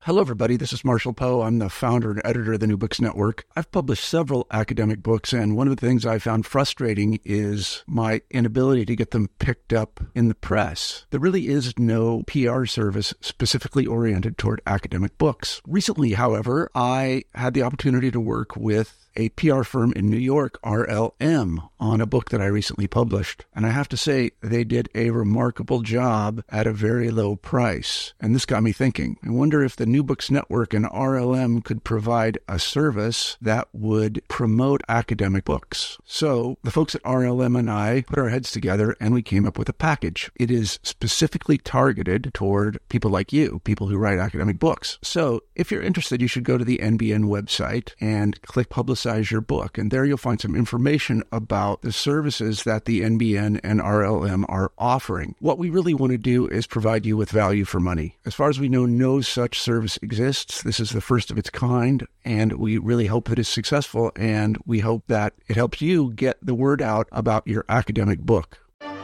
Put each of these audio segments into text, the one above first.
Hello, everybody. This is Marshall Poe. I'm the founder and editor of the New Books Network. I've published several academic books, and one of the things I found frustrating is my inability to get them picked up in the press. There really is no PR service specifically oriented toward academic books. Recently, however, I had the opportunity to work with a PR firm in New York, RLM, on a book that I recently published. And I have to say, they did a remarkable job at a very low price. And this got me thinking. I wonder if the New Books Network and RLM could provide a service that would promote academic books. So the folks at RLM and I put our heads together and we came up with a package. It is specifically targeted toward people like you, people who write academic books. So if you're interested, you should go to the NBN website and click Publicize Your Book. And there you'll find some information about the services that the NBN and RLM are offering. What we really want to do is provide you with value for money. As far as we know, no such service exists. This is the first of its kind, and we really hope that it's successful, and we hope that it helps you get the word out about your academic book.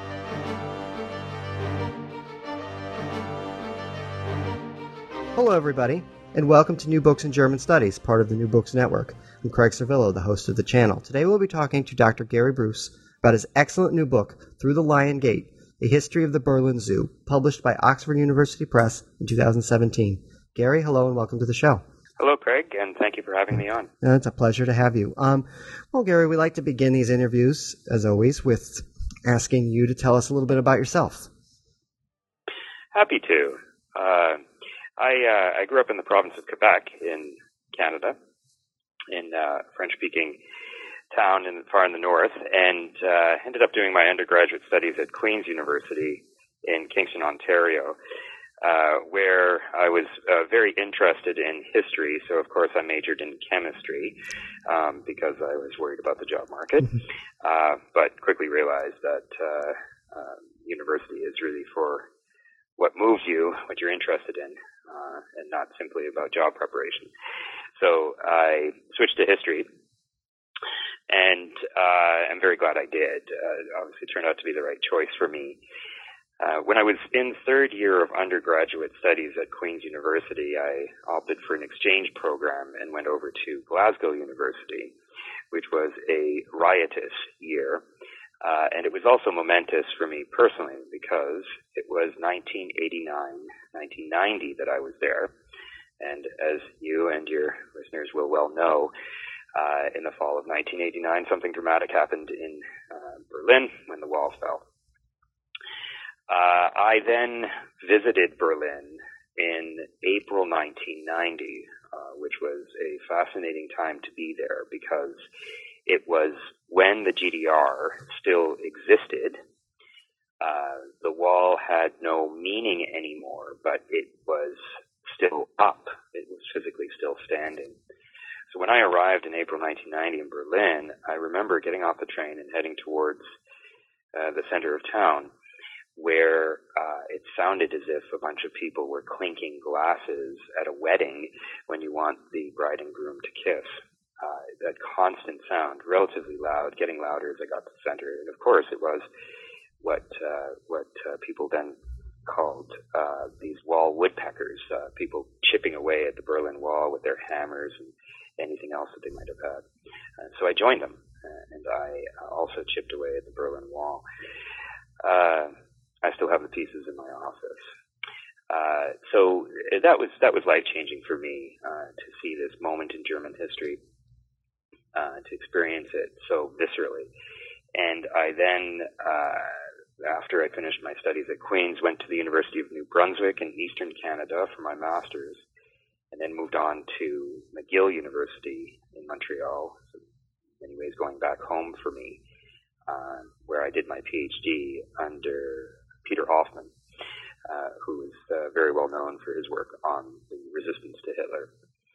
Hello, everybody, and welcome to New Books in German Studies, part of the New Books Network. I'm Craig Servillo, the host of the channel. Today we'll be talking to Dr. Gary Bruce about his excellent new book, Through the Lion Gate, A History of the Berlin Zoo, published by Oxford University Press in 2017. Gary, hello and welcome to the show. Hello, Craig, and thank you for having me on. It's a pleasure to have you. Well, Gary, we like to begin these interviews, as always, with asking you to tell us a little bit about yourself. Happy to. I grew up in the province of Quebec in Canada, in a French-speaking town far in the north, and ended up doing my undergraduate studies at Queen's University in Kingston, Ontario, where I was very interested in history. So, of course, I majored in chemistry because I was worried about the job market, but quickly realized that university is really for what moves you, what you're interested in, and not simply about job preparation. So I switched to history, and I'm very glad I did. Obviously, it turned out to be the right choice for me. When I was in third year of undergraduate studies at Queen's University, I opted for an exchange program and went over to Glasgow University, which was a riotous year. And it was also momentous for me personally because it was 1990 that I was there. And as you and your listeners will well know, in the fall of 1989, something dramatic happened in Berlin when the wall fell. I then visited Berlin in April 1990, which was a fascinating time to be there because it was when the GDR still existed. The wall had no meaning anymore, but it was still up. It was physically still standing. So when I arrived in April 1990 in Berlin, I remember getting off the train and heading towards the center of town, where it sounded as if a bunch of people were clinking glasses at a wedding when you want the bride and groom to kiss. That constant sound, relatively loud, getting louder as I got to the center. And of course, it was what people then called these wall woodpeckers, people chipping away at the Berlin Wall with their hammers and anything else that they might have had. So I joined them, and I also chipped away at the Berlin Wall. I still have the pieces in my office. So that was life-changing for me to see this moment in German history, to experience it so viscerally. And I then, after I finished my studies at Queen's, went to the University of New Brunswick in Eastern Canada for my master's, and then moved on to McGill University in Montreal, so in many ways going back home for me, where I did my PhD under Peter Hoffmann, who is very well known for his work on the resistance to Hitler.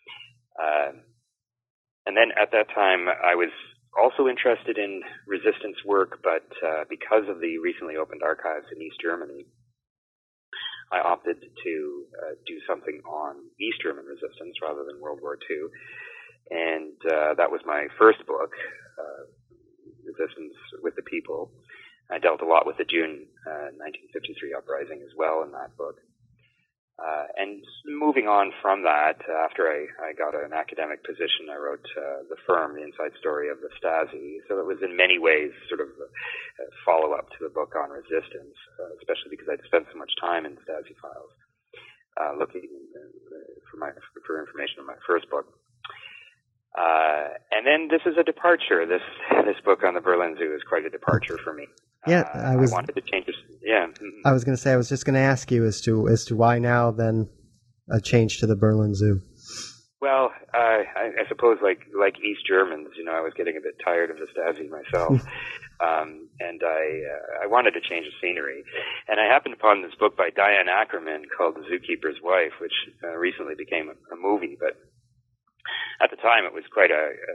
And then at that time, I was also interested in resistance work, but because of the recently opened archives in East Germany, I opted to do something on East German resistance rather than World War II. And that was my first book, Resistance with the People. I dealt a lot with the June 1953 uprising as well in that book. And moving on from that, after I got an academic position, I wrote The Firm, The Inside Story of the Stasi. So it was in many ways sort of a follow-up to the book on resistance, especially because I'd spent so much time in Stasi files looking for information on my first book. And then this is a departure. This book on the Berlin Zoo is quite a departure for me. Yeah, I wanted to change this. Yeah. I was going to say, I was just going to ask you as to why now then a change to the Berlin Zoo. Well, I suppose like East Germans, I was getting a bit tired of the Stasi myself, and I wanted to change the scenery. And I happened upon this book by Diane Ackerman called The Zookeeper's Wife, which recently became a movie, but at the time it was quite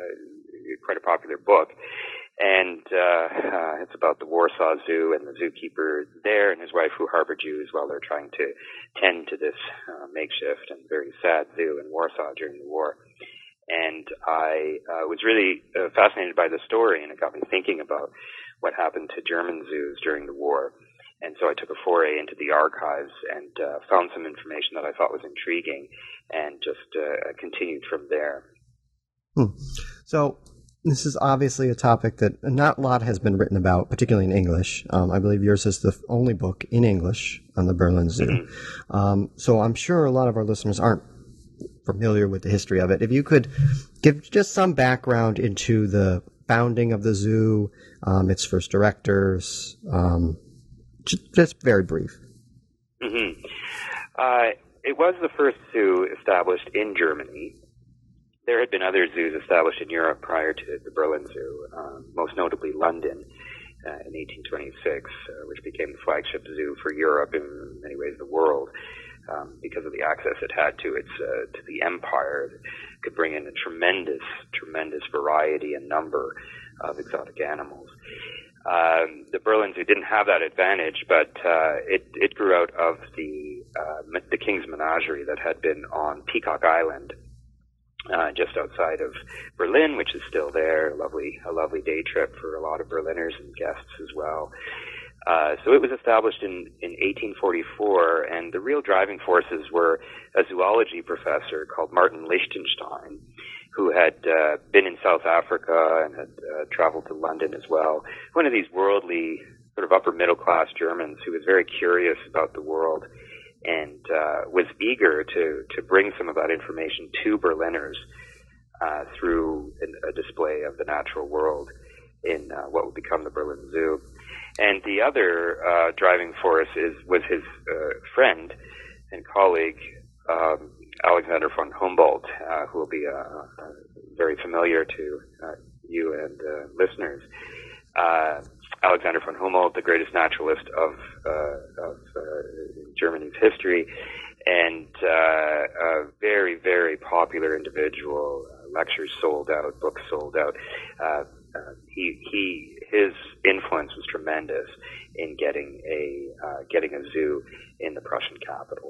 a popular book. And it's about the Warsaw Zoo and the zookeeper there and his wife who harbor Jews while they're trying to tend to this makeshift and very sad zoo in Warsaw during the war. And I was really fascinated by the story, and it got me thinking about what happened to German zoos during the war. And so I took a foray into the archives and found some information that I thought was intriguing, and just continued from there. So this is obviously a topic that not a lot has been written about, particularly in English. I believe yours is the only book in English on the Berlin Zoo. Mm-hmm. So I'm sure a lot of our listeners aren't familiar with the history of it. If you could give just some background into the founding of the zoo, its first directors, just very brief. Mm-hmm. It was the first zoo established in Germany. There had been other zoos established in Europe prior to the Berlin Zoo, most notably London in 1826, which became the flagship zoo for Europe and in many ways the world, because of the access it had to the empire. It could bring in a tremendous variety and number of exotic animals. The Berlin Zoo didn't have that advantage, but it grew out of the King's Menagerie that had been on Peacock Island, just outside of Berlin, which is still there. A lovely day trip for a lot of Berliners and guests as well. So it was established in 1844, and the real driving forces were a zoology professor called Martin Lichtenstein, who had been in South Africa and had traveled to London as well. One of these worldly, sort of upper middle class Germans who was very curious about the world and was eager to bring some of that information to Berliners through a display of the natural world in what would become the Berlin Zoo. And the other driving force was his friend and colleague, Alexander von Humboldt, who will be very familiar to you and listeners. Alexander von Humboldt, the greatest naturalist of Germany's history, and a very, very popular individual. Lectures sold out, books sold out. His influence was tremendous in getting a zoo in the Prussian capital.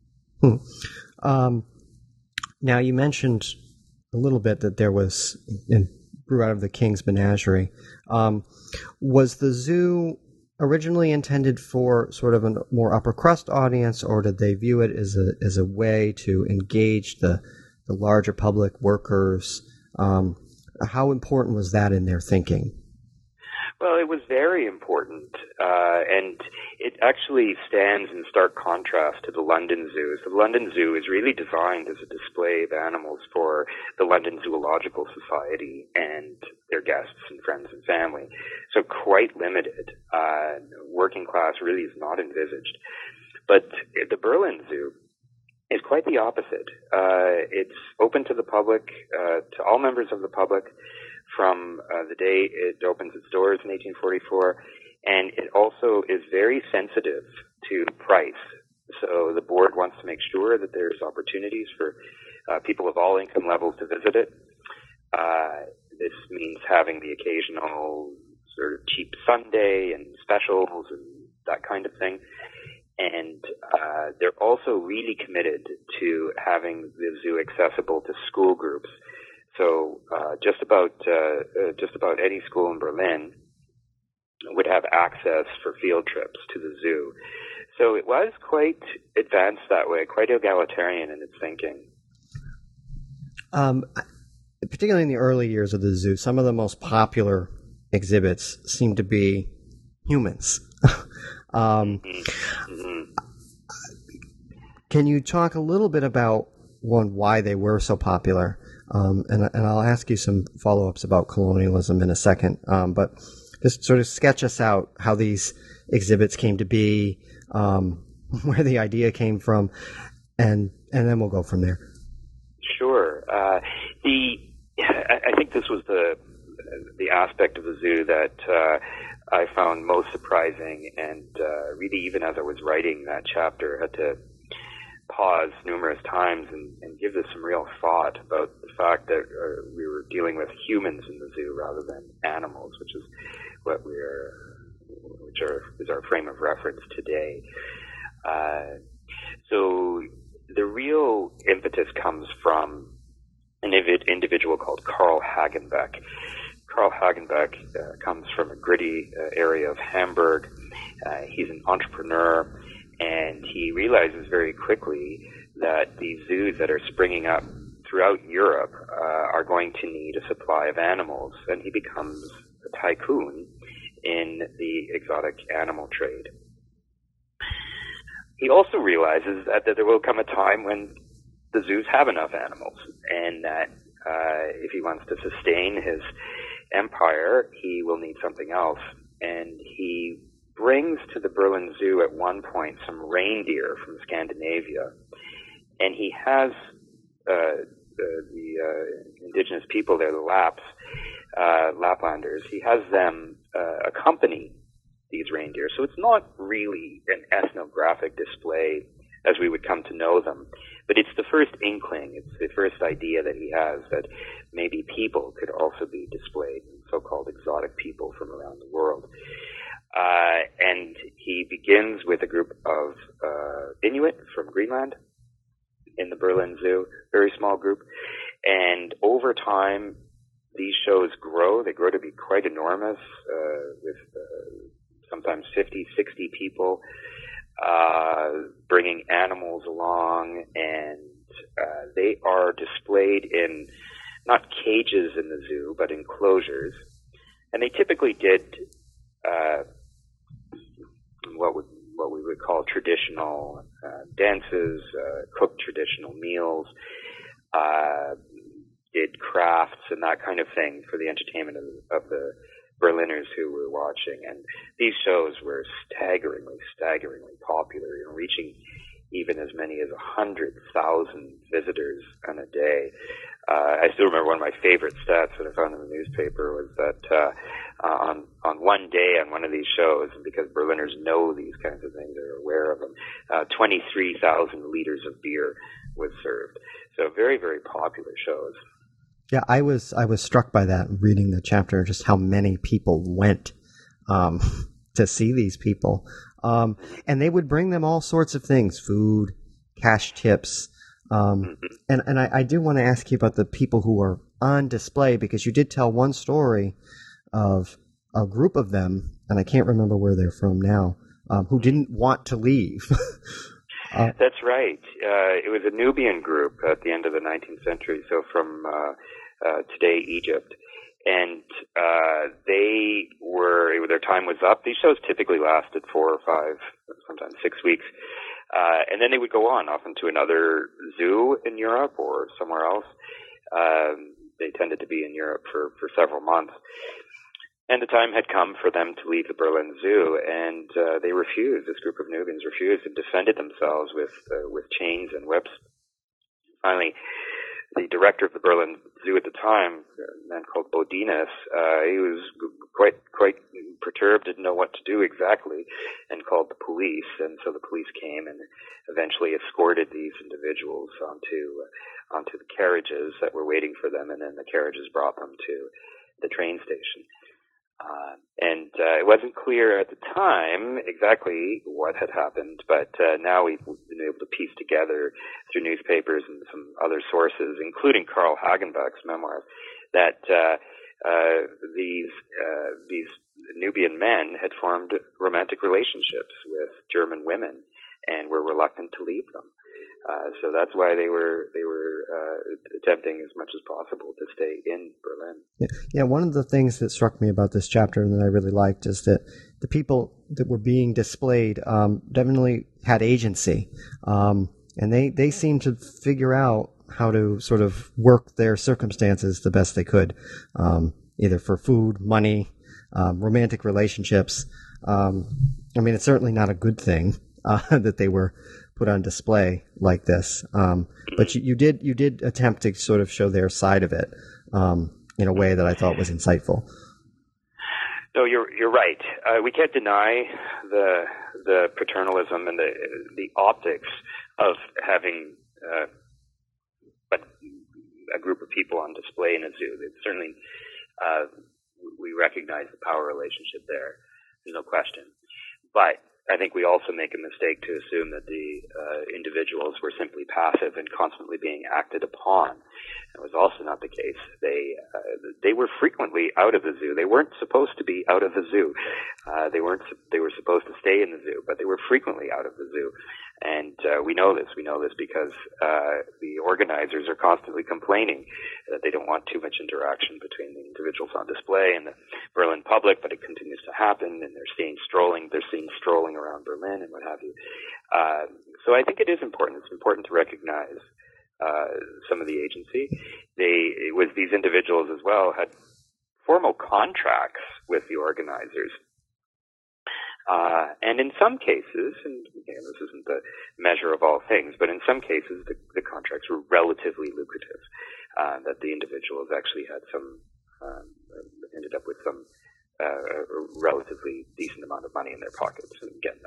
Now you mentioned a little bit that there was grew out of the King's Menagerie. Was the zoo originally intended for sort of a more upper crust audience, or did they view it as a way to engage the larger public, workers? How important was that in their thinking? Well, it was very important, and it actually stands in stark contrast to the London Zoo. So the London Zoo is really designed as a display of animals for the London Zoological Society and their guests and friends and family. So quite limited. Working class really is not envisaged. But the Berlin Zoo is quite the opposite. It's open to the public, to all members of the public, from the day it opens its doors in 1844, and it also is very sensitive to price. So the board wants to make sure that there's opportunities for people of all income levels to visit it. This means having the occasional sort of cheap Sunday and specials and that kind of thing. And they're also really committed to having the zoo accessible to school groups. So just about any school in Berlin would have access for field trips to the zoo. So it was quite advanced that way, quite egalitarian in its thinking. Particularly in the early years of the zoo, some of the most popular exhibits seem to be humans. Can you talk a little bit about, one, why they were so popular? And I'll ask you some follow-ups about colonialism in a second. But just sort of sketch us out how these exhibits came to be, where the idea came from, and then we'll go from there. Sure. I think this was the aspect of the zoo that I found most surprising, and really, even as I was writing that chapter, I had to pause numerous times and give this some real thought about the fact that we were dealing with humans in the zoo rather than animals, which is what is our frame of reference today. So the real impetus comes from an individual called Carl Hagenbeck. Carl Hagenbeck comes from a gritty area of Hamburg. He's an entrepreneur, and he realizes very quickly that these zoos that are springing up throughout Europe are going to need a supply of animals, and he becomes a tycoon in the exotic animal trade. He also realizes that there will come a time when the zoos have enough animals, and that if he wants to sustain his empire, he will need something else. And he brings to the Berlin Zoo at one point some reindeer from Scandinavia, and he has the indigenous people there, the Laplanders, he has them accompany these reindeer. So it's not really an ethnographic display as we would come to know them, but it's the first inkling, it's the first idea that he has that maybe people could also be displayed, so-called exotic people from around the world. And he begins with a group of Inuit from Greenland in the Berlin Zoo, very small group. And over time, these shows grow. They grow to be quite enormous, with sometimes 50, 60 people bringing animals along. And they are displayed in not cages in the zoo, but enclosures. And they typically did what we would call traditional dances, cooked traditional meals, did crafts and that kind of thing for the entertainment of the Berliners who were watching. And these shows were staggeringly popular, reaching even as many as 100,000 visitors on a day. I still remember one of my favorite stats that I found in the newspaper was that on one day on one of these shows, and because Berliners know these kinds of things, they're aware of them, 23,000 liters of beer was served. So very, very popular shows. Yeah, I was struck by that reading the chapter, just how many people went to see these people. And they would bring them all sorts of things, food, cash tips. And I do want to ask you about the people who were on display, because you did tell one story of a group of them, and I can't remember where they're from now, who didn't want to leave. That's right. It was a Nubian group at the end of the 19th century, so from today Egypt. And their time was up. These shows typically lasted 4 or 5, sometimes 6 weeks. And then they would go on, often to another zoo in Europe or somewhere else. They tended to be in Europe for several months. And the time had come for them to leave the Berlin Zoo, and they refused. This group of Nubians refused and defended themselves with chains and whips. Finally, the director of the Berlin Zoo at the time, a man called Bodinus, he was quite perturbed, didn't know what to do exactly, and called the police. And so the police came and eventually escorted these individuals onto the carriages that were waiting for them, and then the carriages brought them to the train station. And it wasn't clear at the time exactly what had happened, but now we've been able to piece together through newspapers and some other sources, including Carl Hagenbeck's memoirs, that these Nubian men had formed romantic relationships with German women and were reluctant to leave them. So that's why they were attempting as much as possible to stay in Berlin. Yeah, one of the things that struck me about this chapter and that I really liked is that the people that were being displayed definitely had agency, and they seemed to figure out how to sort of work their circumstances the best they could, either for food, money, romantic relationships. I mean, it's certainly not a good thing that they were put on display like this. But you did attempt to sort of show their side of it in a way that I thought was insightful. No, you're right. We can't deny the paternalism and the optics of having a group of people on display in a zoo. It's certainly we recognize the power relationship there. There's no question. But I think we also make a mistake to assume that the individuals were simply passive and constantly being acted upon. That was also not the case. They were frequently out of the zoo. They weren't supposed to be out of the zoo. They were supposed to stay in the zoo, but they were frequently out of the zoo. And we know this. We know this because the organizers are constantly complaining that they don't want too much interaction between the individuals on display and the Berlin public, but it continues to happen, and they're seen strolling around Berlin and what have you. So I think it is important. It's important to recognize some of the agency. These individuals as well had formal contracts with the organizers. And in some cases, and again, this isn't the measure of all things, but in some cases the contracts were relatively lucrative, that the individuals actually had ended up with some relatively decent amount of money in their pockets. And again,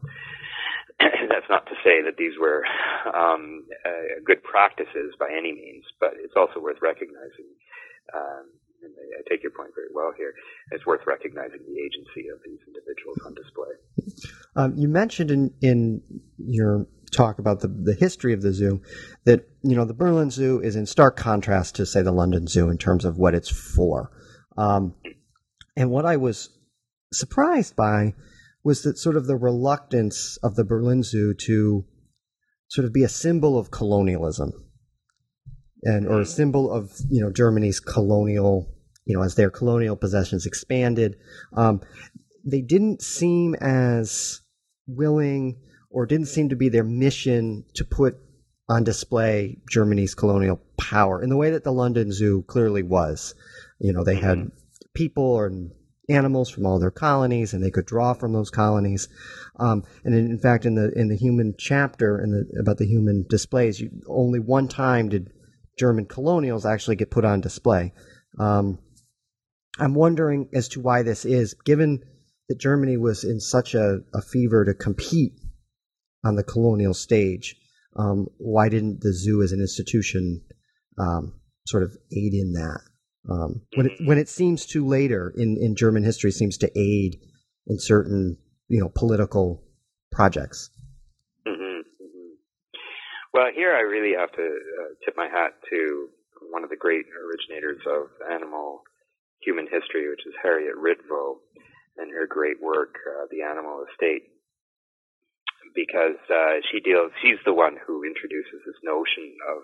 that's not to say that these were good practices by any means, but it's also worth recognizing, and I take your point very well here, it's worth recognizing the agency of these individuals on display. You mentioned in your talk about the history of the zoo that, the Berlin Zoo is in stark contrast to, say, the London Zoo in terms of what it's for. And what I was surprised by was that sort of the reluctance of the Berlin Zoo to sort of be a symbol of colonialism or a symbol of, Germany's colonial, as their colonial possessions expanded. They didn't seem as willing, or didn't seem to be their mission, to put on display Germany's colonial power in the way that the London Zoo clearly was. They had people and animals from all their colonies, and they could draw from those colonies. And in fact, in the human chapter about the human displays, only one time did German colonials actually get put on display. I'm wondering as to why this is, given that Germany was in such a fever to compete on the colonial stage. Why didn't the zoo as an institution sort of aid in that? When it seems to later in German history seems to aid in certain political projects. Mm-hmm, mm-hmm. Well, here I really have to tip my hat to one of the great originators of human history, which is Harriet Ritvo, and her great work, The Animal Estate, because she's the one who introduces this notion of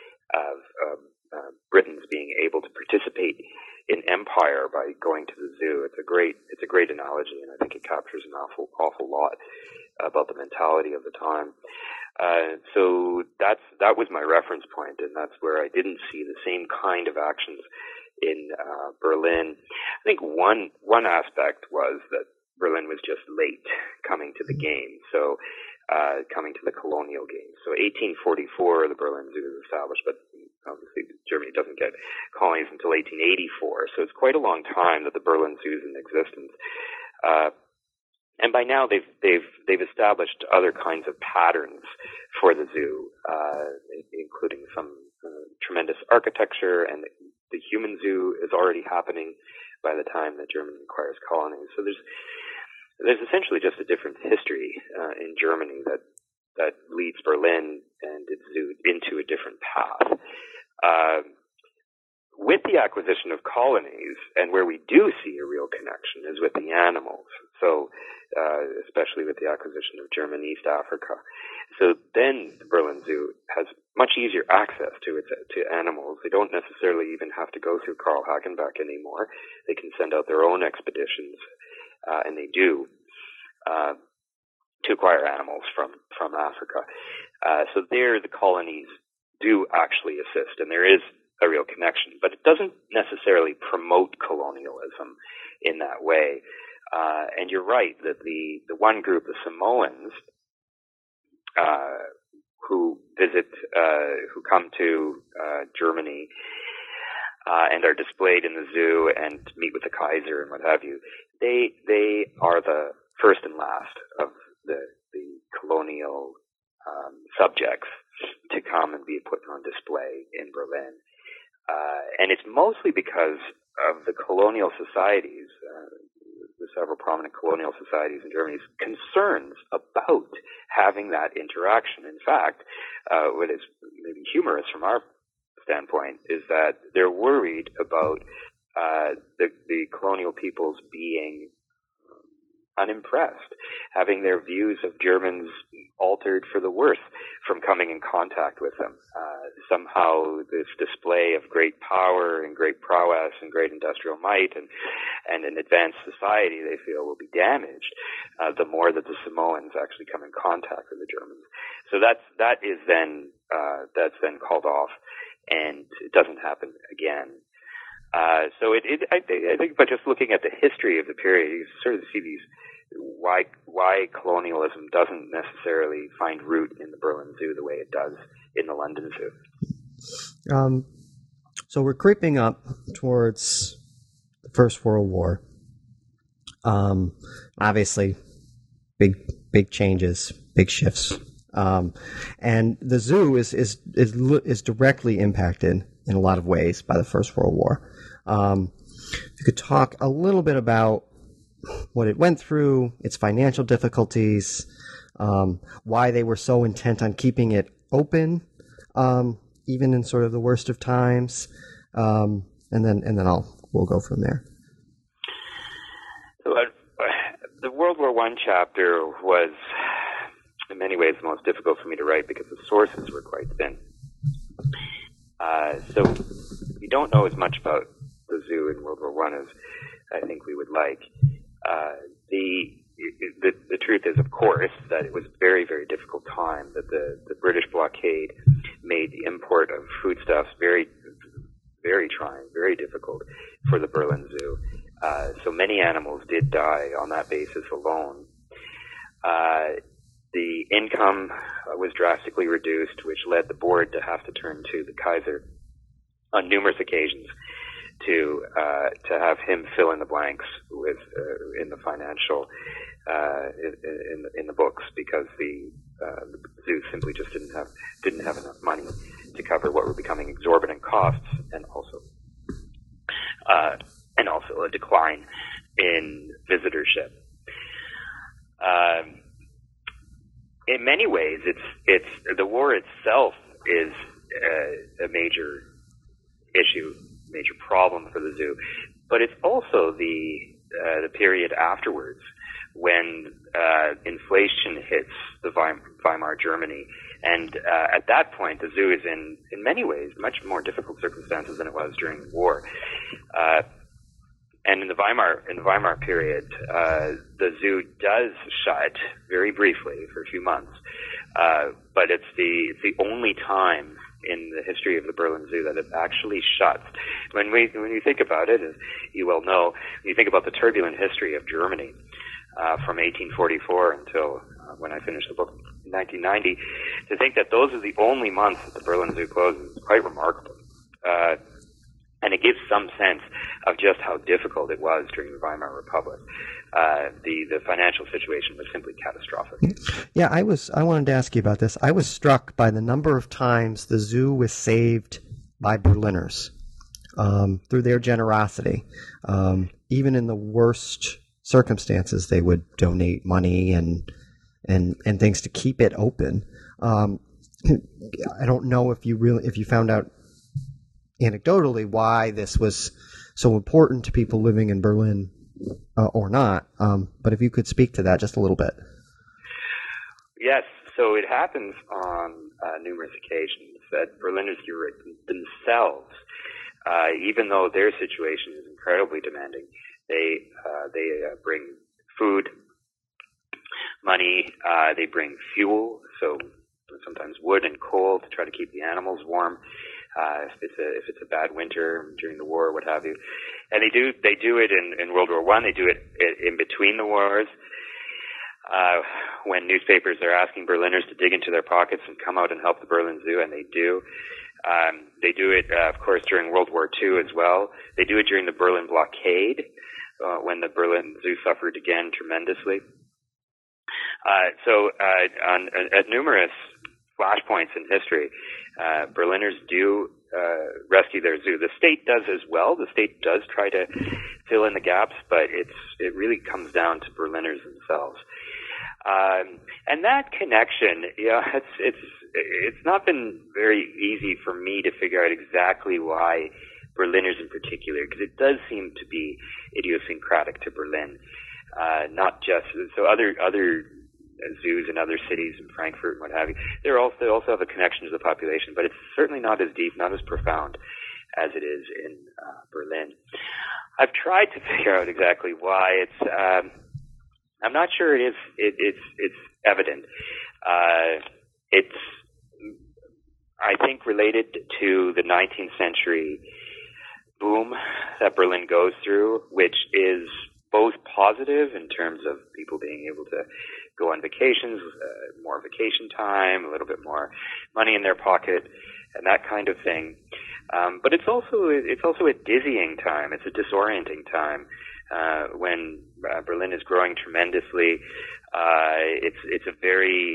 Britons being able to participate in empire by going to the zoo. It's a great analogy, and I think it captures an awful lot about the mentality of the time. So that was my reference point, and that's where I didn't see the same kind of actions in Berlin. I think one aspect was that Berlin was just late coming to the game. So coming to the colonial game. So 1844, the Berlin Zoo is established, but obviously Germany doesn't get colonies until 1884. So it's quite a long time that the Berlin Zoo is in existence. And by now they've established other kinds of patterns for the zoo, including some tremendous architecture, and the human zoo is already happening by the time that Germany acquires colonies. So there's essentially just a different history in Germany that leads Berlin and its zoo into a different path. With the acquisition of colonies, and where we do see a real connection is with the animals. So, especially with the acquisition of German East Africa. So then the Berlin Zoo has much easier access to animals. They don't necessarily even have to go through Carl Hagenbeck anymore. They can send out their own expeditions, and they do, to acquire animals from Africa. So there the colonies do actually assist, and there is a real connection, but it doesn't necessarily promote colonialism in that way. And you're right that the one group, the Samoans, who come to Germany and are displayed in the zoo and meet with the Kaiser and what have you, they are the first and last of the colonial subjects to come and be put on display in Berlin. And it's mostly because of the colonial societies, the several prominent colonial societies in Germany's concerns about having that interaction. In fact, what is maybe humorous from our standpoint is that they're worried about the colonial peoples being unimpressed, having their views of Germans altered for the worse from coming in contact with them. Somehow this display of great power and great prowess and great industrial might and an advanced society, they feel, will be damaged the more that the Samoans actually come in contact with the Germans. So that's then called off, and it doesn't happen again. So I think by just looking at the history of the period, you sort of see these why colonialism doesn't necessarily find root in the Berlin Zoo the way it does in the London Zoo. So we're creeping up towards the First World War. Obviously, big changes, big shifts, and the zoo is directly impacted in a lot of ways by the First World War. If you could talk a little bit about what it went through, its financial difficulties, why they were so intent on keeping it open, even in sort of the worst of times, and then we'll go from there. So, the World War I chapter was, in many ways, the most difficult for me to write because the sources were quite thin. So we don't know as much about the zoo in World War I as I think we would like. The truth is, of course, that it was a very, very difficult time, that the British blockade made the import of foodstuffs very, very trying, very difficult for the Berlin Zoo. So many animals did die on that basis alone. The income was drastically reduced, which led the board to have to turn to the Kaiser on numerous occasions to have him fill in the blanks with in the financial in the books, because the zoo simply just didn't have enough money to cover what were becoming exorbitant costs, and also a decline in visitorship. In many ways, it's the war itself is a major issue, major problem for the zoo, but it's also the period afterwards when inflation hits the Weimar Germany, and at that point the zoo is in many ways much more difficult circumstances than it was during the war. And in the Weimar period, the zoo does shut very briefly for a few months, but it's the only time in the history of the Berlin Zoo that it actually shuts. When you think about it, as you well know, when you think about the turbulent history of Germany from 1844 until when I finished the book in 1990, to think that those are the only months that the Berlin Zoo closes is quite remarkable. And it gives some sense of just how difficult it was during the Weimar Republic. The financial situation was simply catastrophic. Yeah, I wanted to ask you about this. I was struck by the number of times the zoo was saved by Berliners through their generosity. Even in the worst circumstances, they would donate money and things to keep it open. I don't know if you found out anecdotally why this was so important to people living in Berlin or not. But if you could speak to that just a little bit. Yes, so it happens on numerous occasions that Berliners themselves, even though their situation is incredibly demanding, they bring food, money, they bring fuel, so sometimes wood and coal to try to keep the animals warm. If it's a bad winter during the war, what have you, and they do it in World War I. They do it in between the wars. When newspapers are asking Berliners to dig into their pockets and come out and help the Berlin Zoo, and they do. They do it, of course, during World War II as well. They do it during the Berlin blockade, when the Berlin Zoo suffered again tremendously. At numerous flashpoints in history, Berliners do rescue their zoo. The state does as well. The state does try to fill in the gaps, but it really comes down to Berliners themselves. And that connection, it's not been very easy for me to figure out exactly why Berliners in particular, because it does seem to be idiosyncratic to Berlin, not just so other zoos in other cities in Frankfurt and what have you. They also have a connection to the population, but it's certainly not as deep, not as profound as it is in Berlin. I've tried to figure out exactly why. I'm not sure it's evident. It's, I think, related to the 19th century boom that Berlin goes through, which is both positive in terms of people being able to go on vacations, more vacation time, a little bit more money in their pocket, and that kind of thing. But it's also a dizzying time. It's a disorienting time when Berlin is growing tremendously. It's a very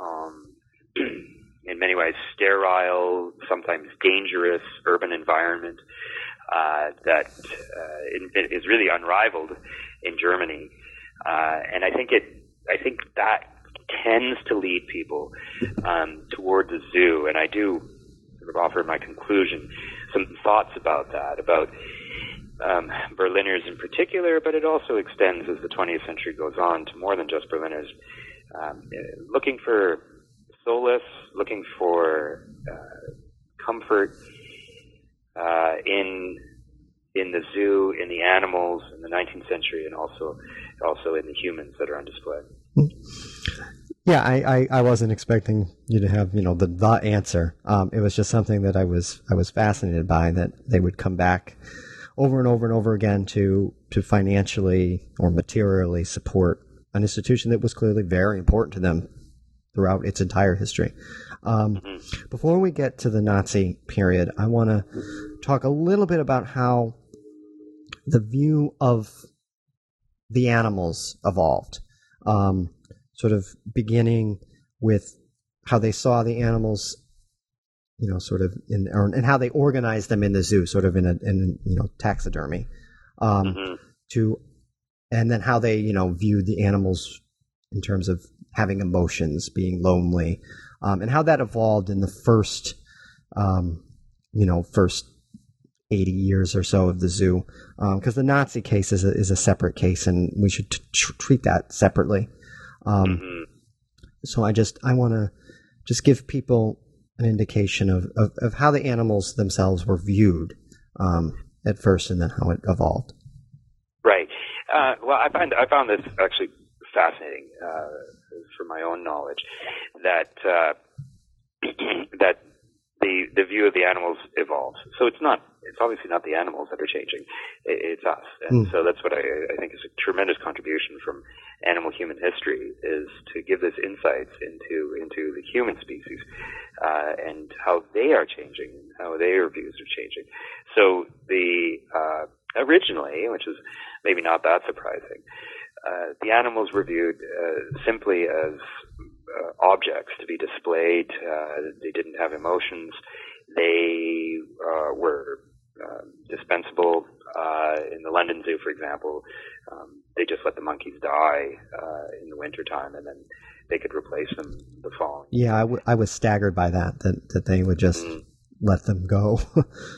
in many ways sterile, sometimes dangerous urban environment that is really unrivaled in Germany, and I think that tends to lead people toward the zoo. And I do sort of offer my conclusion, some thoughts about that, about Berliners in particular, but it also extends as the 20th century goes on to more than just Berliners, looking for solace, looking for comfort in the zoo, in the animals, in the 19th century, and also in the humans that are on display. Yeah, I wasn't expecting you to have the answer. It was just something that I was fascinated by, that they would come back over and over and over again to financially or materially support an institution that was clearly very important to them throughout its entire history. Before we get to the Nazi period, I want to talk a little bit about how the view of the animals evolved, sort of beginning with how they saw the animals, sort of and how they organized them in the zoo, sort of in taxidermy, and then how they viewed the animals in terms of having emotions, being lonely, and how that evolved in the first 80 years or so of the zoo, because the Nazi case is a separate case, and we should treat that separately. So I want to just give people an indication of how the animals themselves were viewed at first, and then how it evolved. Right. Well, I found this actually fascinating for my own knowledge, that that the view of the animals evolves. So it's obviously not the animals that are changing, it's us. And so that's what I think is a tremendous contribution from animal-human history, is to give this insights into the human species and how they are changing, and how their views are changing. So originally, which is maybe not that surprising, the animals were viewed simply as objects to be displayed. They didn't have emotions. They were dispensable. In the London Zoo, for example, they just let the monkeys die in the wintertime, and then they could replace them the following. Yeah, I was staggered by that they would just let them go.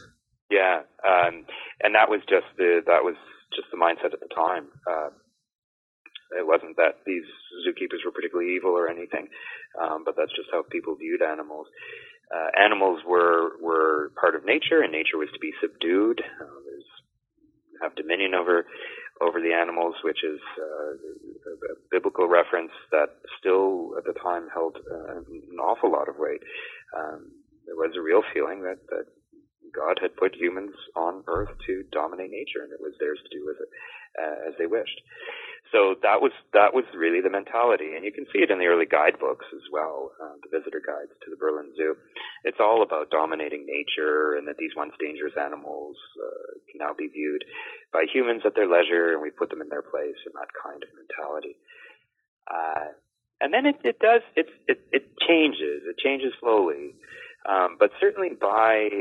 Yeah, and that was just the mindset at the time. It wasn't that these zookeepers were particularly evil or anything, but that's just how people viewed animals. Animals were part of nature, and nature was to be subdued. Have dominion over the animals, which is a biblical reference that still at the time held an awful lot of weight. There was a real feeling that God had put humans on Earth to dominate nature, and it was theirs to do with it as they wished. So that was really the mentality, and you can see it in the early guidebooks as well, the visitor guides to the Berlin Zoo. It's all about dominating nature, and that these once dangerous animals can now be viewed by humans at their leisure, and we put them in their place, and that kind of mentality. And then it changes. It changes slowly, but certainly by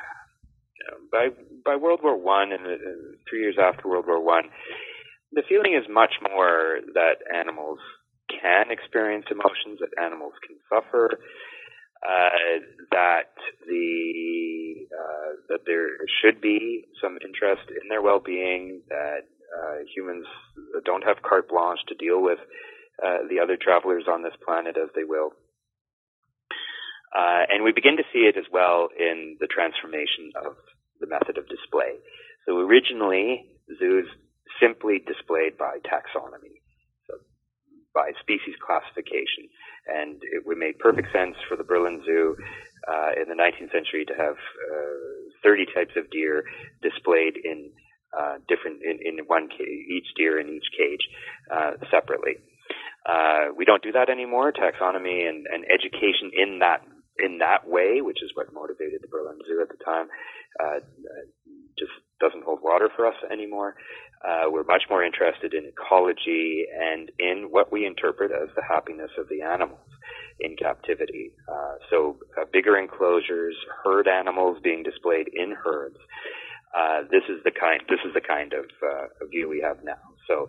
World War I and 3 years after World War I, the feeling is much more that animals can experience emotions, that animals can suffer, that there should be some interest in their well-being, that humans don't have carte blanche to deal with the other travelers on this planet as they will. And we begin to see it as well in the transformation of the method of display. So originally, zoos simply displayed by taxonomy, so by species classification. And it made perfect sense for the Berlin Zoo in the 19th century to have 30 types of deer displayed in one cage, each deer in each cage separately. We don't do that anymore. Taxonomy and education in that way, which is what motivated the Berlin Zoo at the time, just doesn't hold water for us anymore. We're much more interested in ecology and in what we interpret as the happiness of the animals in captivity. So bigger enclosures, herd animals being displayed in herds. This is the kind of view we have now. So,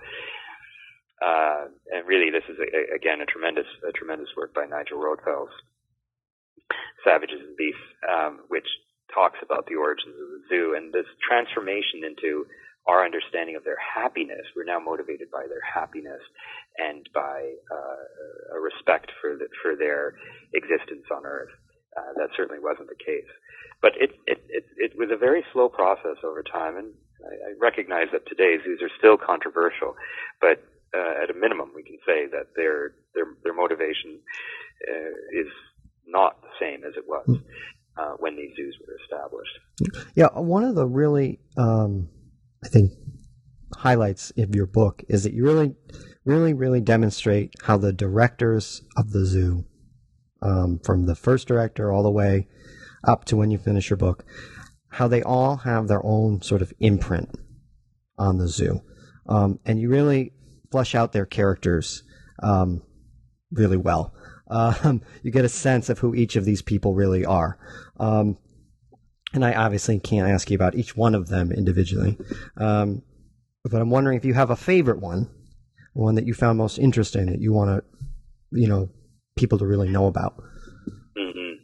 and really, this is again a tremendous work by Nigel Rodfell's Savages and Beasts, which talks about the origins of the zoo and this transformation into our understanding of their happiness. We're now motivated by their happiness and by a respect for their existence on Earth. That certainly wasn't the case, but it was a very slow process over time. And I recognize that today zoos are still controversial, but at a minimum, we can say that their motivation is not the same as it was when these zoos were established. Yeah, one of the really, I think, highlights of your book is that you really demonstrate how the directors of the zoo, from the first director all the way up to when you finish your book, how they all have their own sort of imprint on the zoo. And you really flesh out their characters really well. You get a sense of who each of these people really are. And I obviously can't ask you about each one of them individually. But I'm wondering if you have a favorite one that you found most interesting that you want to, people to really know about. Mm-hmm.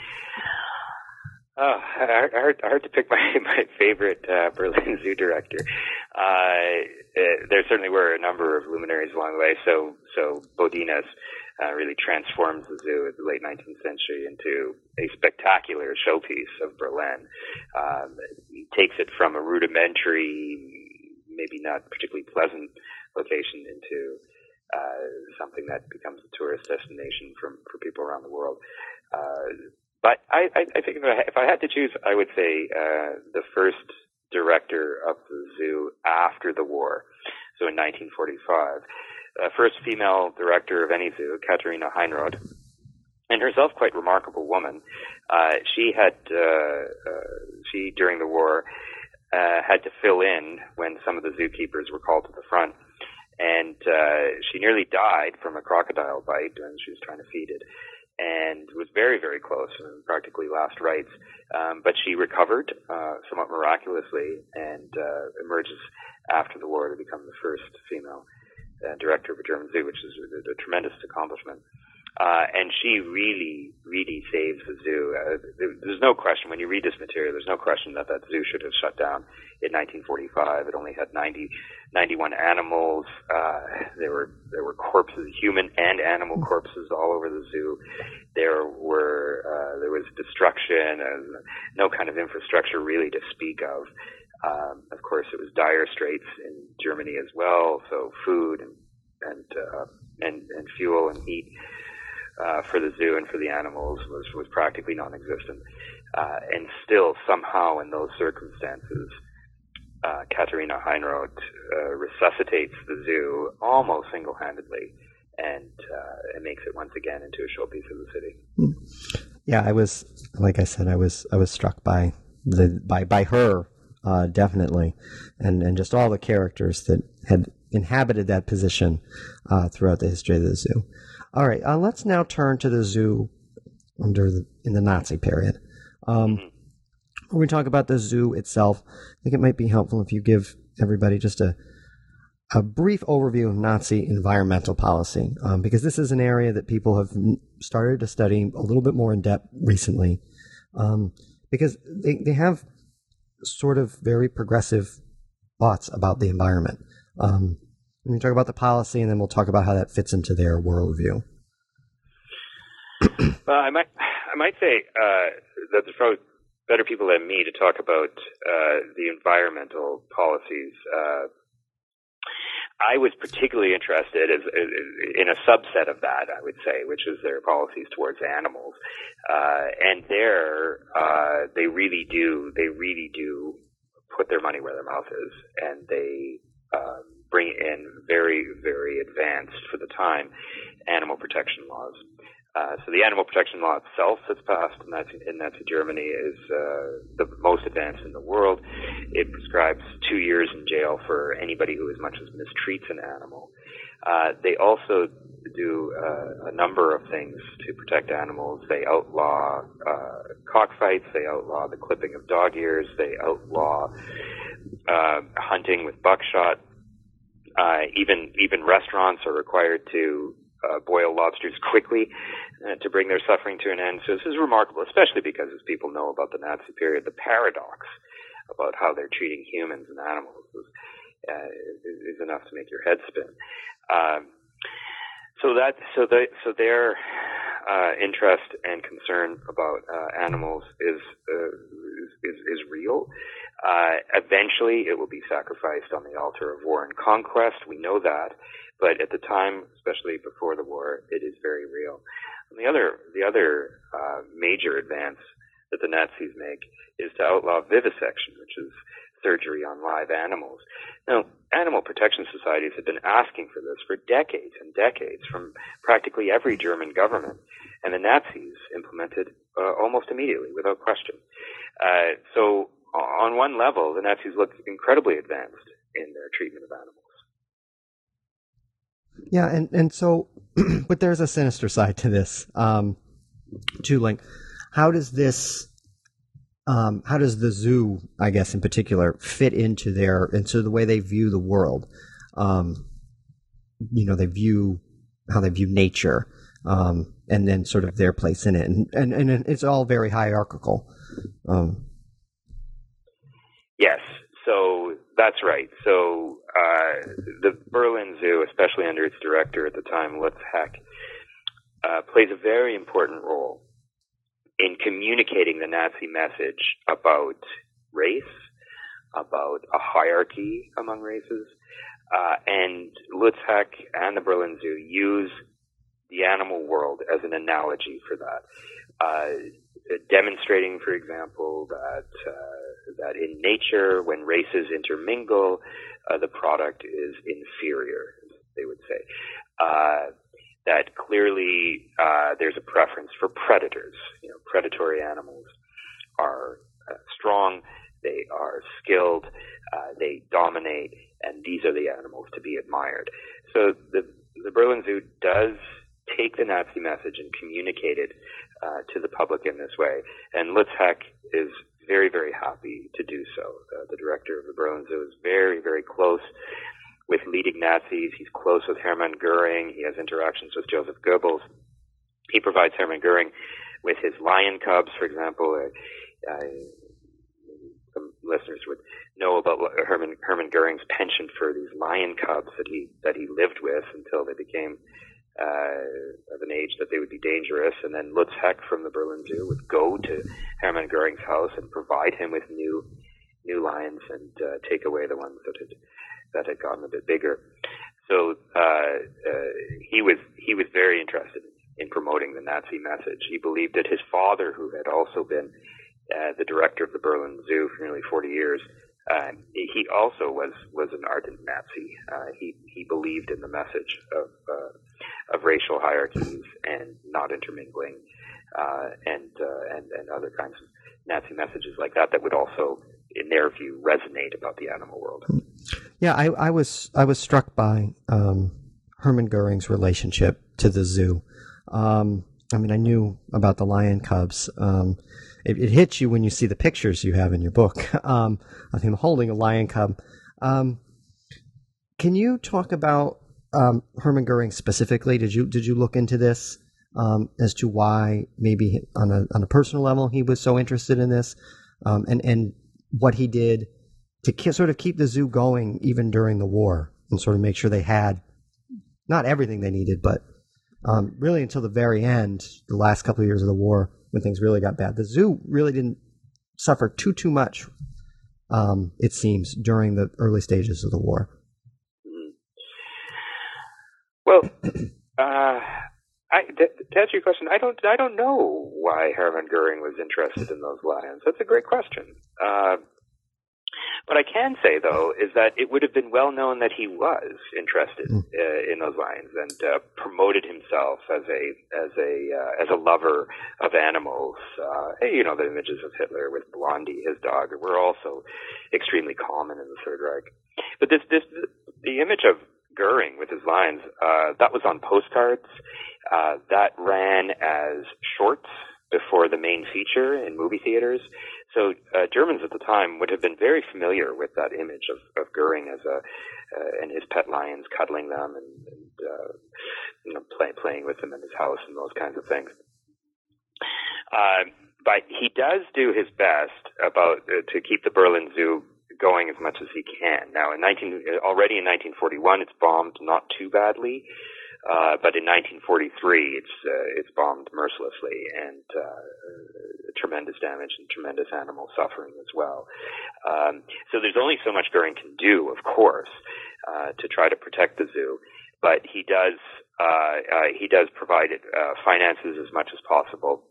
Oh, hard to pick my favorite Berlin Zoo director. There certainly were a number of luminaries along the way. So Bodinus really transforms the zoo in the late 19th century into a spectacular showpiece of Berlin. He takes it from a rudimentary, maybe not particularly pleasant location into something that becomes a tourist destination for people around the world. But I think if I had to choose, I would say the first director of the zoo after the war, so in 1945. First female director of any zoo, Katharina Heinroth, and herself quite remarkable woman. She during the war had to fill in when some of the zookeepers were called to the front, and she nearly died from a crocodile bite when she was trying to feed it, and was very, very close, practically last rites. But she recovered somewhat miraculously and emerges after the war to become the first female director of a German zoo, which is a tremendous accomplishment. And she really, really saves the zoo. There's no question, when you read this material, there's no question that zoo should have shut down in 1945. It only had 91 animals. There were corpses, human and animal corpses, all over the zoo. There was destruction and no kind of infrastructure really to speak of. Of course, it was dire straits in Germany as well. So food and fuel and heat for the zoo and for the animals was practically non-existent. And still, somehow, in those circumstances, Katharina Heinroth resuscitates the zoo almost single-handedly, and makes it once again into a showpiece of the city. Yeah, I was, like I said, I was struck by her, definitely, and just all the characters that had inhabited that position throughout the history of the zoo. All right, let's now turn to the zoo in the Nazi period. When we talk about the zoo itself, I think it might be helpful if you give everybody just a brief overview of Nazi environmental policy, because this is an area that people have started to study a little bit more in depth recently, because they have sort of very progressive thoughts about the environment. We talk about the policy, and then we'll talk about how that fits into their worldview. Well, I might say that there's probably better people than me to talk about the environmental policies. I was particularly interested in a subset of that, I would say, which is their policies towards animals. And there, they really do put their money where their mouth is, and they bring in very, very advanced, for the time, animal protection laws. So the animal protection law itself that's passed in Nazi Germany is the most advanced in the world. It prescribes 2 years in jail for anybody who as much as mistreats an animal. They also do a number of things to protect animals. They outlaw cockfights. They outlaw the clipping of dog ears. They outlaw hunting with buckshot. Even restaurants are required to boil lobsters quickly to bring their suffering to an end. So this is remarkable, especially because, as people know about the Nazi period, the paradox about how they're treating humans and animals is enough to make your head spin. So their interest and concern about animals is real. Eventually, it will be sacrificed on the altar of war and conquest. We know that, but at the time, especially before the war, it is very real. And the other major advance that the Nazis make is to outlaw vivisection, which is surgery on live animals. Now, animal protection societies have been asking for this for decades and decades from practically every German government, and the Nazis implemented almost immediately, without question. So on one level, the Nazis look incredibly advanced in their treatment of animals. Yeah, and so, but there's a sinister side to this, too. Like, how does the zoo, I guess in particular, fit into the way they view the world? They view how they view nature, and then sort of their place in it, and it's all very hierarchical. Yes, so that's right. So the Berlin Zoo, especially under its director at the time, Lutz Heck, plays a very important role in communicating the Nazi message about race, about a hierarchy among races, and Lutz Heck and the Berlin Zoo use the animal world as an analogy for that, demonstrating, for example, that in nature, when races intermingle, the product is inferior, they would say. That clearly there's a preference for predators. Predatory animals are strong, they are skilled, they dominate, and these are the animals to be admired. So the Berlin Zoo does take the Nazi message and communicate it to the public in this way. And Lutz Heck is very, very happy to do so. The director of the Berlin Zoo is very, very close with leading Nazis. He's close with Hermann Goering. He has interactions with Joseph Goebbels. He provides Hermann Goering with his lion cubs, for example. Some listeners would know about Hermann Goering's penchant for these lion cubs that he lived with until they became of an age that they would be dangerous. And then Lutz Heck from the Berlin Zoo would go to Hermann Goering's house and provide him with new lions and take away the ones that had gotten a bit bigger. So he was very interested in promoting the Nazi message. He believed that his father, who had also been the director of the Berlin Zoo for nearly 40 years, he also was an ardent Nazi. He believed in the message of racial hierarchies and not intermingling, and other kinds of Nazi messages like that would also, in their view, resonate about the animal world. Yeah, I was struck by Hermann Goering's relationship to the zoo. I mean, I knew about the lion cubs. It hits you when you see the pictures you have in your book of him holding a lion cub. Can you talk about Hermann Goering specifically? Did you look into this as to why maybe on a personal level he was so interested in this, and what he did to sort of keep the zoo going even during the war and sort of make sure they had not everything they needed, but really until the very end, the last couple of years of the war, when things really got bad. The zoo really didn't suffer too much, it seems, during the early stages of the war. Well, to answer your question, I don't know why Hermann Goering was interested in those lions. That's a great question. What I can say, though, is that it would have been well known that he was interested in those lions and promoted himself as a lover of animals. The images of Hitler with Blondie, his dog, were also extremely common in the Third Reich. But the image of Goering with his lions, that was on postcards. That ran as shorts before the main feature in movie theaters. So Germans at the time would have been very familiar with that image of Goering as and his pet lions, cuddling them and playing with them in his house and those kinds of things. But he does do his best to keep the Berlin Zoo going as much as he can. Now, already in 1941, it's bombed not too badly. But in 1943, it's bombed mercilessly, and tremendous damage and tremendous animal suffering as well. So there's only so much Goering can do, of course, to try to protect the zoo. But he does provide finances as much as possible,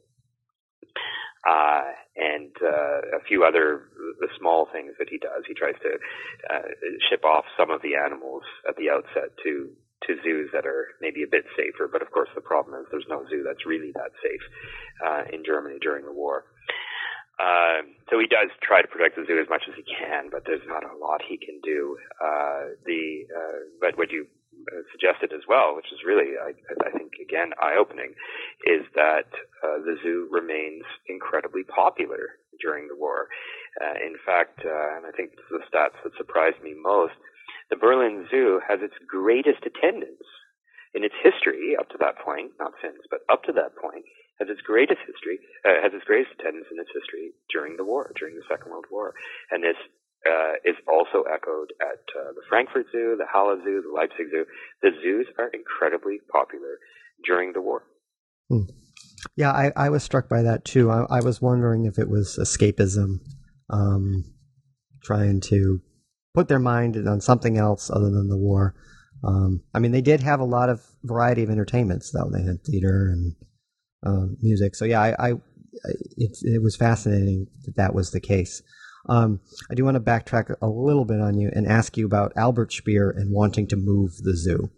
and a few other small things that he does. He tries to ship off some of the animals at the outset to zoos that are maybe a bit safer, but of course the problem is there's no zoo that's really that safe in Germany during the war. So he does try to protect the zoo as much as he can, but there's not a lot he can do. But what you suggested as well, which is really, I think, again, eye-opening, is that the zoo remains incredibly popular during the war. In fact, and I think the stats that surprised me most, the Berlin Zoo has its greatest attendance in its history up to that point, not since, but up to that point, has its greatest attendance in its history during the war, during the Second World War. And this is also echoed at the Frankfurt Zoo, the Halle Zoo, the Leipzig Zoo. The zoos are incredibly popular during the war. Yeah, I was struck by that too. I was wondering if it was escapism, trying to put their mind on something else other than the war. I mean, they did have a lot of variety of entertainments, though. They had theater and music. So yeah, it was fascinating that was the case. I do want to backtrack a little bit on you and ask you about Albert Speer and wanting to move the zoo.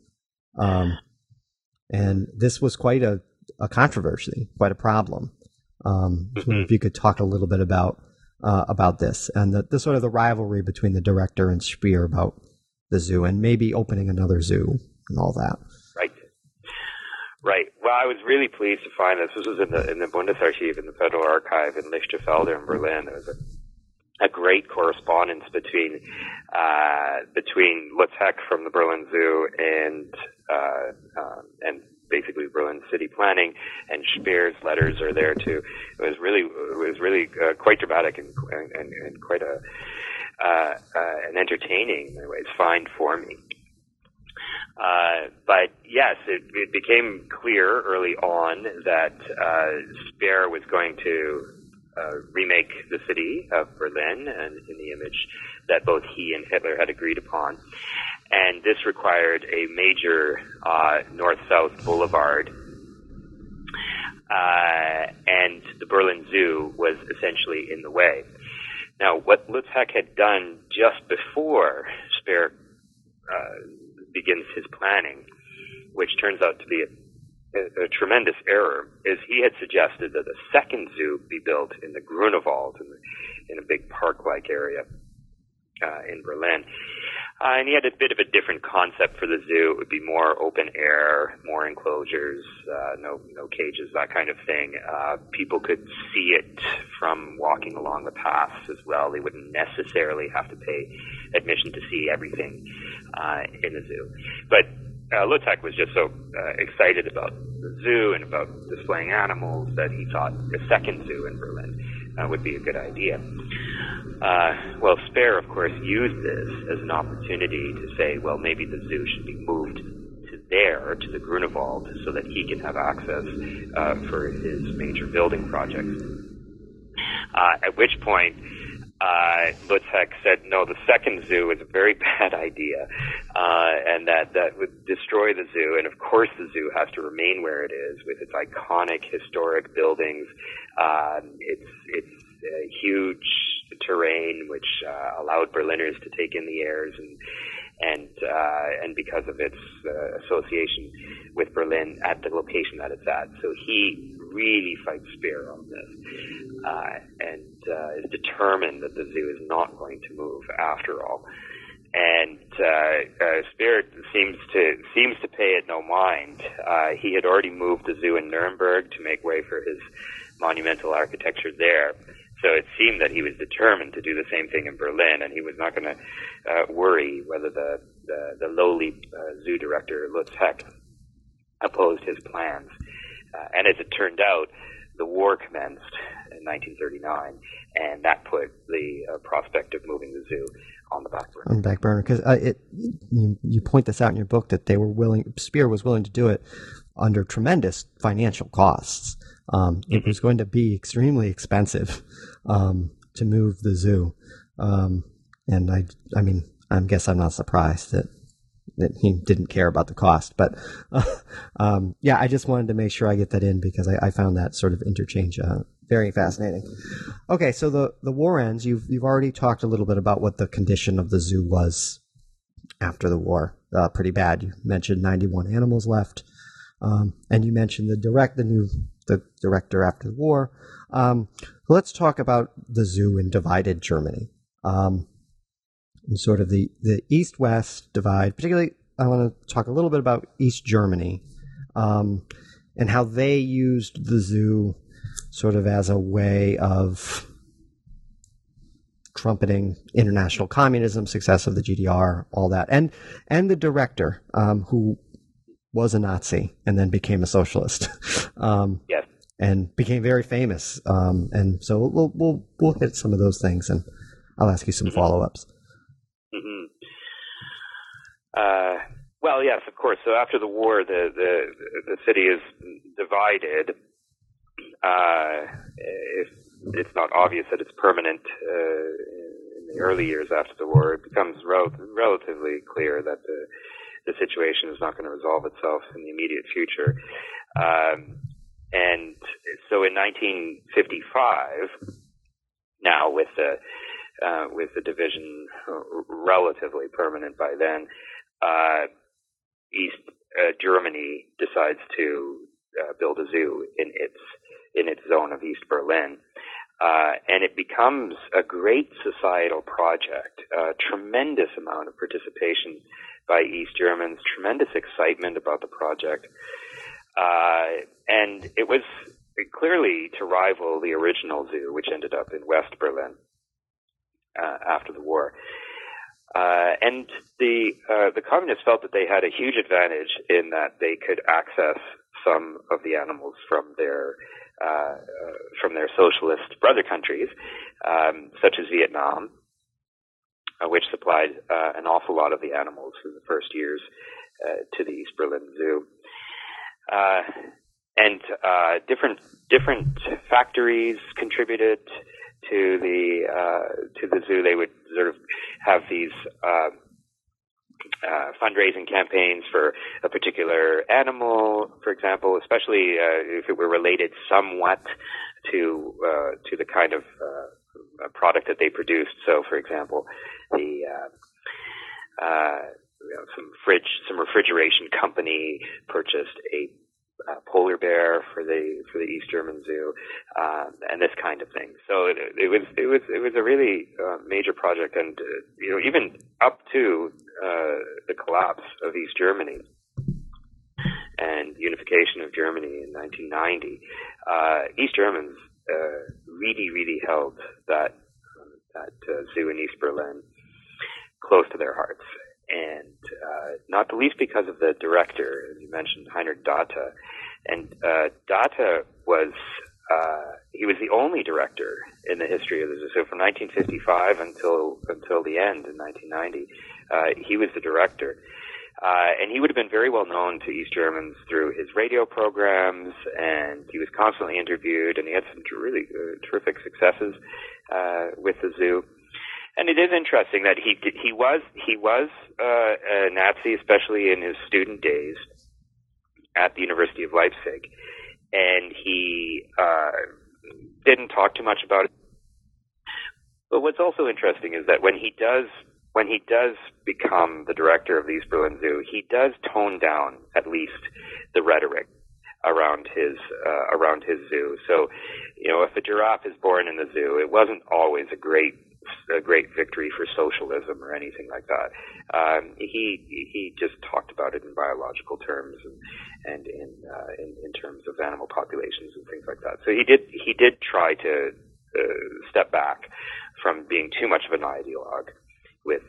And this was quite a controversy, quite a problem. So if you could talk a little bit about this and the sort of the rivalry between the director and Speer about the zoo and maybe opening another zoo and all that. Right. Well, I was really pleased to find this. This was in the Bundesarchiv, in the Federal Archive in Lichterfelde in Berlin. There was a great correspondence between Lutz Heck from the Berlin Zoo and basically Berlin city planning, and Speer's letters are there too. It was really quite dramatic and quite an entertaining, in ways, find for me. But yes, it became clear early on that Speer was going to remake the city of Berlin and in the image that both he and Hitler had agreed upon. And this required a major north-south boulevard. And the Berlin Zoo was essentially in the way. Now, what Lutz Heck had done just before Speer begins his planning, which turns out to be a tremendous error, is he had suggested that a second zoo be built in the Grunewald, in a big park-like area in Berlin. And he had a bit of a different concept for the zoo. It would be more open air, more enclosures, no cages, that kind of thing. People could see it from walking along the paths as well. They wouldn't necessarily have to pay admission to see everything in the zoo. But Lutz Heck was just so excited about the zoo and about displaying animals that he thought a second zoo in Berlin would be a good idea. Well, Speer, of course, used this as an opportunity to say, well, maybe the zoo should be moved to the Grunewald, so that he can have access for his major building projects. At which point, Lutz Heck said, no, the second zoo is a very bad idea, and that would destroy the zoo. And of course the zoo has to remain where it is, with its iconic historic buildings, its huge terrain, which allowed Berliners to take in the airs, and because of its association with Berlin at the location that it's at. So he really fights Speer on this, and is determined that the zoo is not going to move after all. And Speer seems to pay it no mind. He had already moved the zoo in Nuremberg to make way for his monumental architecture there. So it seemed that he was determined to do the same thing in Berlin, and he was not going to worry whether the lowly zoo director, Lutz Heck, opposed his plans. And as it turned out, the war commenced in 1939, and that put the prospect of moving the zoo on the back burner. On the back burner, because you point this out in your book that Speer was willing to do it under tremendous financial costs. It was going to be extremely expensive to move the zoo, and I guess I'm not surprised that he didn't care about the cost. But I just wanted to make sure I get that in, because I found that sort of interchange very fascinating. Okay, so the war ends. You've already talked a little bit about what the condition of the zoo was after the war. Pretty bad. You mentioned 91 animals left, and you mentioned the director after the war. Let's talk about the zoo in divided Germany. Sort of the East-West divide. Particularly, I want to talk a little bit about East Germany, and how they used the zoo sort of as a way of trumpeting international communism, success of the GDR, all that. And the director, who was a Nazi and then became a socialist. Yes. And became very famous. And so we'll hit some of those things, and I'll ask you some follow-ups. Mm-hmm. Well, yes, of course. So after the war, the city is divided. If it's not obvious that it's permanent in the early years after the war, it becomes relatively clear that the situation is not going to resolve itself in the immediate future. And so in 1955, now with the division relatively permanent by then, East Germany decides to build a zoo in its zone of East Berlin, and it becomes a great societal project. A tremendous amount of participation by East Germans, tremendous excitement about the project, and it was clearly to rival the original zoo, which ended up in West Berlin after the war. And the communists felt that they had a huge advantage in that they could access some of the animals from their socialist brother countries, such as Vietnam, which supplied an awful lot of the animals in the first years to the East Berlin Zoo. And different factories contributed to the zoo. They would sort of have these fundraising campaigns for a particular animal, for example, especially if it were related somewhat to the kind of product that they produced. So, for example, the some refrigeration company purchased a polar bear for the East German Zoo, and this kind of thing. So it was a really major project, and even up to the collapse of East Germany and unification of Germany in 1990, East Germans really held that zoo in East Berlin close to their hearts. And not the least because of the director, as you mentioned, Heinrich Data. And Data was he was the only director in the history of the zoo. So from 1955 until the end in 1990, he was the director. And he would have been very well known to East Germans through his radio programs, and he was constantly interviewed, and he had some really terrific successes with the zoo. And it is interesting that he was a Nazi, especially in his student days at the University of Leipzig, and he didn't talk too much about it. But what's also interesting is that when he does become the director of the East Berlin Zoo, he does tone down at least the rhetoric around his zoo. So, if a giraffe is born in the zoo, it wasn't always a great victory for socialism or anything like that. He just talked about it in biological terms and in terms of animal populations and things like that. So he did try to step back from being too much of an ideologue with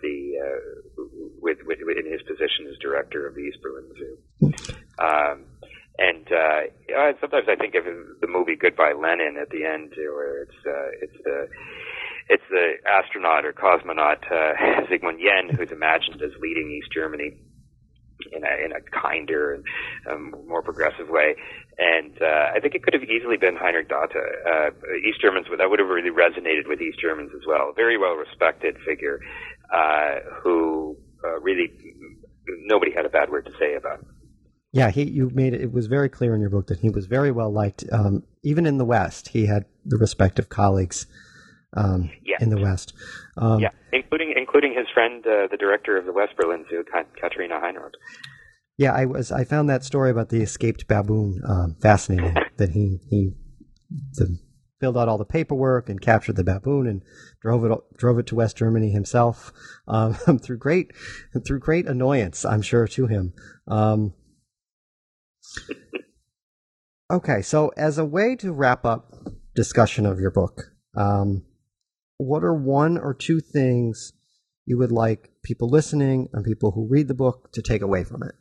in his position as director of the East Berlin Zoo. And sometimes I think of the movie Goodbye Lenin at the end, where it's the astronaut or cosmonaut Zygmunt Yen who's imagined as leading East Germany in a kinder and more progressive way. And I think it could have easily been Heinrich Data. East Germans, that would have really resonated with East Germans as well. A very well respected figure who really nobody had a bad word to say about him. Yeah, it was very clear in your book that he was very well liked. Even in the West, he had the respect of colleagues in the West. Including his friend, the director of the West Berlin Zoo, Katharina Heinroth. Yeah, I found that story about the escaped baboon fascinating. That he filled out all the paperwork and captured the baboon and drove it to West Germany himself through great annoyance, I'm sure, to him. Okay, so as a way to wrap up discussion of your book, what are one or two things you would like people listening and people who read the book to take away from it?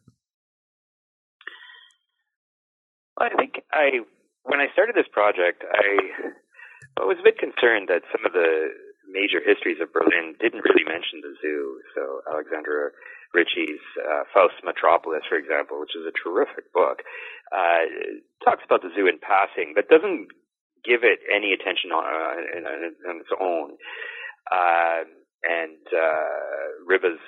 Well, I think when I started this project, I was a bit concerned that some of the major histories of Berlin didn't really mention the zoo. So Alexandra Ritchie's Faust's Metropolis, for example, which is a terrific book, talks about the zoo in passing, but doesn't give it any attention on its own. And Ribba's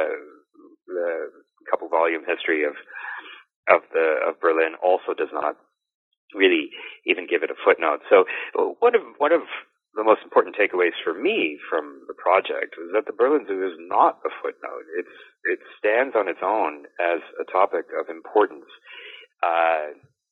couple volume history of Berlin also does not really even give it a footnote. So one of the most important takeaways for me from the project was that the Berlin Zoo is not a footnote. It stands on its own as a topic of importance. I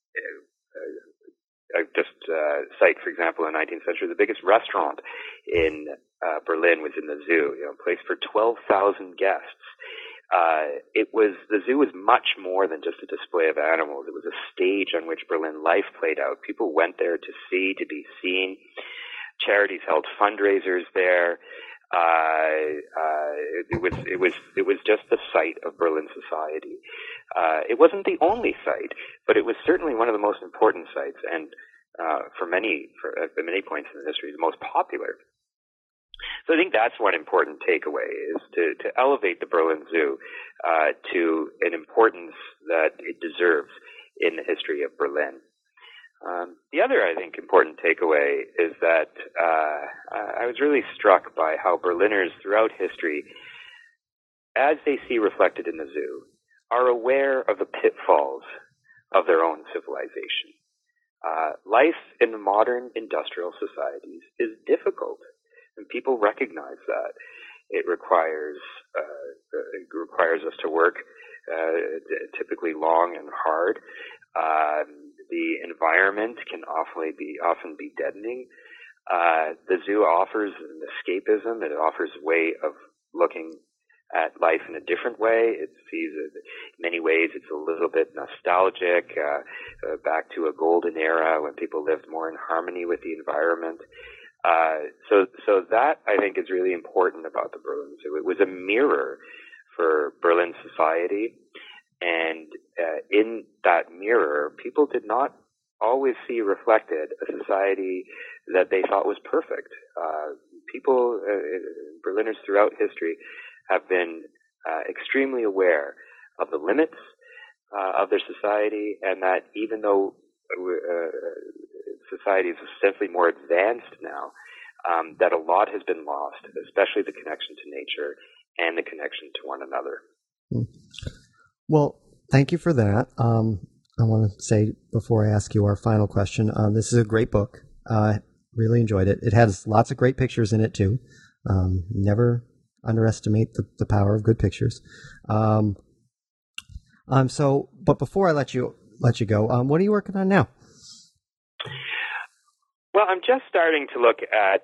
just cite, for example, in the 19th century, the biggest restaurant in Berlin was in the zoo, a place for 12,000 guests. The zoo was much more than just a display of animals. It was a stage on which Berlin life played out. People went there to see, to be seen. Charities held fundraisers there. It was just the site of Berlin society. It wasn't the only site, but it was certainly one of the most important sites, and at many points in the history, the most popular. So I think that's one important takeaway, is to elevate the Berlin Zoo to an importance that it deserves in the history of Berlin. The other, I think, important takeaway is that I was really struck by how Berliners throughout history, as they see reflected in the zoo, are aware of the pitfalls of their own civilization. Life in modern industrial societies is difficult, and people recognize that. It requires us to work typically long and hard. The environment can often be deadening. The zoo offers an escapism. It offers a way of looking at life in a different way. It sees it, in many ways, it's a little bit nostalgic, back to a golden era when people lived more in harmony with the environment. So that, I think, is really important about the Berlin Zoo. It was a mirror for Berlin society, and in that mirror, people did not always see reflected a society that they thought was perfect. Berliners throughout history have been extremely aware of the limits of their society, and that even though society is essentially more advanced now, that a lot has been lost, especially the connection to nature and the connection to one another. Well, thank you for that. I want to say, before I ask you our final question, this is a great book. Really enjoyed it. It has lots of great pictures in it, too. Never underestimate the power of good pictures. But before I let you go, what are you working on now? Well, I'm just starting to look at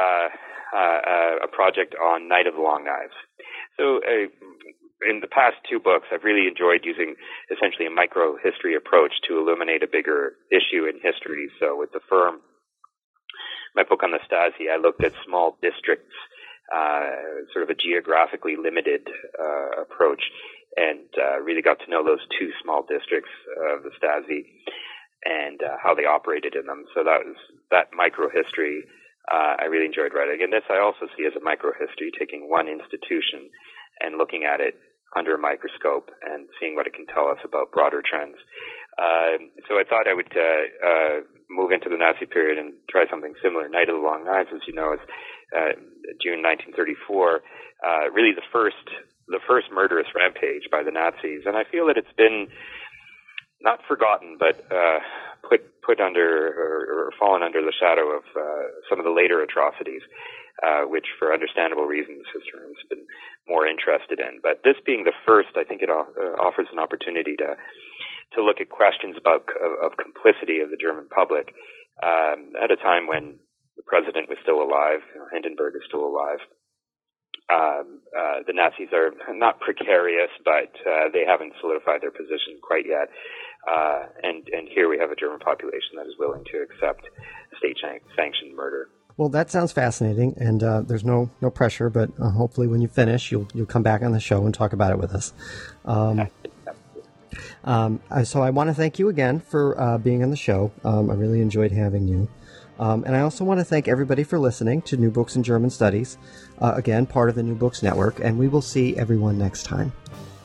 a project on Night of the Long Knives. So in the past two books, I've really enjoyed using essentially a micro-history approach to illuminate a bigger issue in history. So with the firm, my book on the Stasi, I looked at small districts, sort of a geographically limited approach, and really got to know those two small districts of the Stasi and how they operated in them. So that micro-history I really enjoyed writing. And this I also see as a micro-history, taking one institution and looking at it under a microscope and seeing what it can tell us about broader trends. So I thought I would move into the Nazi period and try something similar. Night of the Long Knives, as you know, is June 1934, really the first murderous rampage by the Nazis. And I feel that it's been not forgotten, but put under or fallen under the shadow of some of the later atrocities, which for understandable reasons historians have been more interested in. But this being the first, I think it offers an opportunity to look at questions of complicity of the German public at a time when the president was still alive, Hindenburg is still alive. The Nazis are not precarious, but they haven't solidified their position quite yet. And here we have a German population that is willing to accept state-sanctioned murder. Well, that sounds fascinating, and there's no pressure, but hopefully when you finish, you'll come back on the show and talk about it with us. So I want to thank you again for being on the show. I really enjoyed having you. And I also want to thank everybody for listening to New Books in German Studies, again, part of the New Books Network, and we will see everyone next time.